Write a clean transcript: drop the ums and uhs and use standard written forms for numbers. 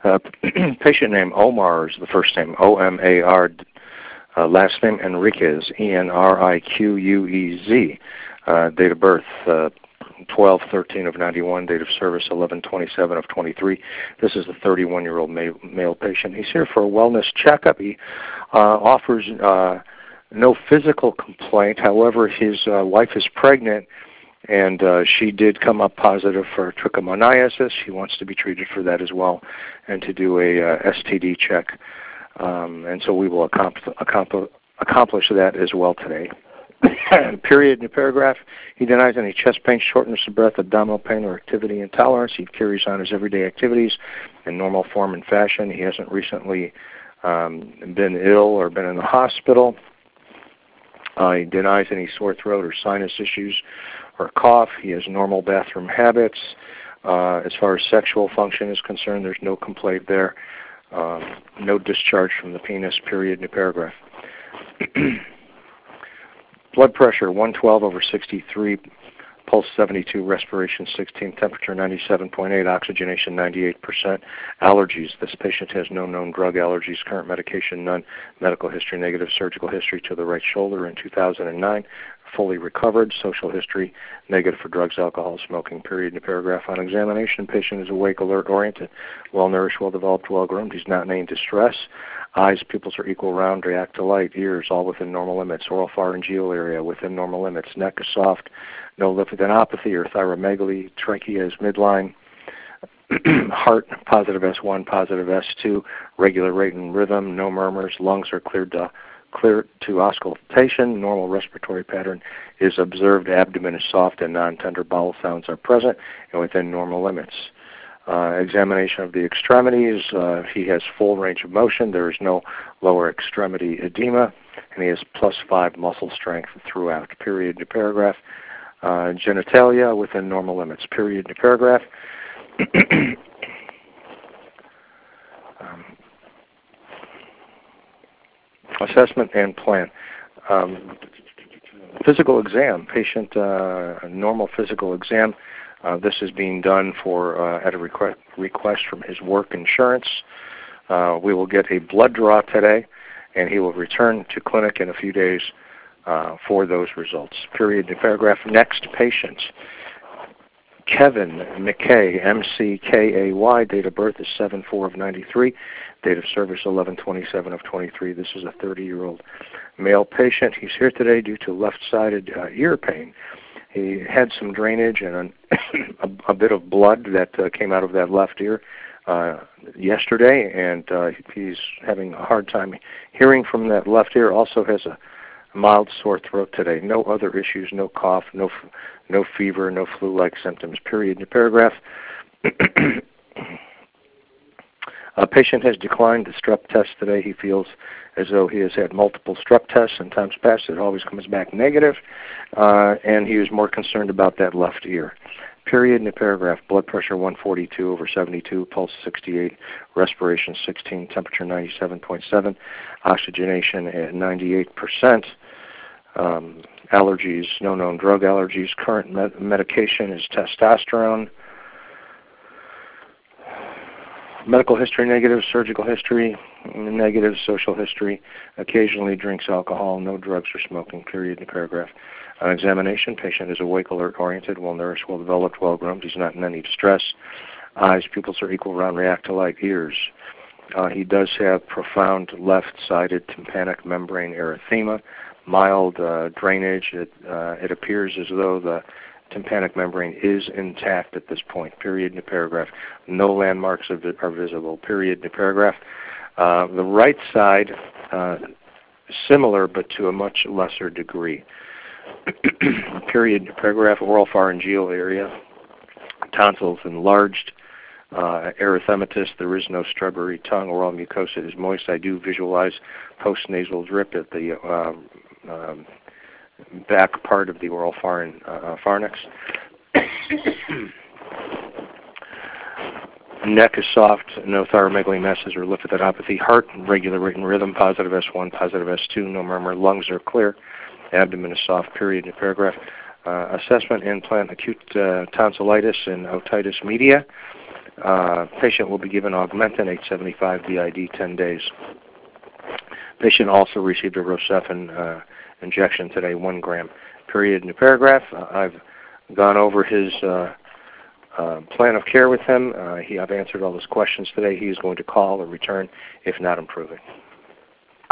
Patient name Omar is the first name, O-M-A-R. Last name Enriquez, E-N-R-I-Q-U-E-Z. Date of birth 12/13 of 91. Date of service 11/27 of 23. This is the 31-year-old male patient. He's here for a wellness checkup. He offers no physical complaint. However, his wife is pregnant, and she did come up positive for trichomoniasis. He wants to be treated for that as well, and to do a STD check. And so we will accomplish that as well today. Period. New paragraph. He denies any chest pain, shortness of breath, abdominal pain, or activity intolerance. He carries on his everyday activities in normal form and fashion. He hasn't recently been ill or been in the hospital. He denies any sore throat or sinus issues or cough. He has normal bathroom habits. As far as sexual function is concerned, there's no complaint there. No discharge from the penis, period, new paragraph. Blood pressure 112/63, pulse 72, respiration 16, temperature 97.8, oxygenation 98%. Allergies. This patient has no known drug allergies, current medication none, medical history negative, surgical history to the right shoulder in 2009. Fully recovered, social history negative for drugs, alcohol, smoking, period, new paragraph. On examination, patient is awake, alert, oriented, well-nourished, well-developed, well-groomed. He's not in any distress. Eyes, pupils are equal, round, react to light. Ears, all within normal limits. Oral pharyngeal area within normal limits. Neck is soft. No lymphadenopathy or thyromegaly. Trachea is midline. Heart, positive S1, positive S2. Regular rate and rhythm. No murmurs. Lungs are clear to auscultation. Normal respiratory pattern is observed. Abdomen is soft and non-tender bowel sounds are present and within normal limits. Examination of the extremities. He has full range of motion. There is no lower extremity edema, and he has +5 muscle strength throughout. Period, new paragraph. Genitalia within normal limits. Period, new paragraph. Assessment and plan. Physical exam. Patient, normal physical exam. This is being done at a request from his work insurance. We will get a blood draw today, and he will return to clinic in a few days for those results. Period. New paragraph. Next patient. Kevin McKay, M-C-K-A-Y. Date of birth is 7/4 of 93. Date of service 11/27 of 23. This is a 30-year-old male patient. He's here today due to left-sided ear pain. He had some drainage and a bit of blood that came out of that left ear yesterday, and he's having a hard time hearing from that left ear. Also has a mild sore throat today. No other issues, no cough, no fever, no flu-like symptoms. Period. New paragraph. A patient has declined the strep test today. He feels as though he has had multiple strep tests in times past. It always comes back negative, and he was more concerned about that left ear. Period. New paragraph. Blood pressure 142/72, pulse 68, respiration 16, temperature 97.7, oxygenation at 98%. Allergies, no known drug allergies. Current medication is testosterone. Medical history negative, surgical history negative, social history. Occasionally drinks alcohol, no drugs or smoking. Period. New paragraph. On examination, patient is awake, alert, oriented, well-nourished, well-developed, well-groomed. He's not in any distress. Eyes, pupils are equal, round, react to light. Ears. He does have profound left-sided tympanic membrane erythema, mild drainage. It appears as though the tympanic membrane is intact at this point. Period. New paragraph. No landmarks are visible. Period. New paragraph. The right side, similar but to a much lesser degree. Period. New paragraph. Oral pharyngeal area. Tonsils enlarged. Erythematous. There is no strawberry tongue. Oral mucosa is moist. I do visualize postnasal drip at the back part of the oral pharynx. Neck is soft, no thyromegaly masses or lymphadenopathy. Heart, regular rate and rhythm, positive S1, positive S2, no murmur. Lungs are clear. Abdomen is soft. Period. New paragraph. Assessment and plan. Acute tonsillitis and otitis media. Patient will be given Augmentin 875 BID 10 days. Patient also received a Rocephin injection today, 1 gram. Period. New paragraph. I've gone over his plan of care with him. I've answered all his questions today. He is going to call or return if not improving.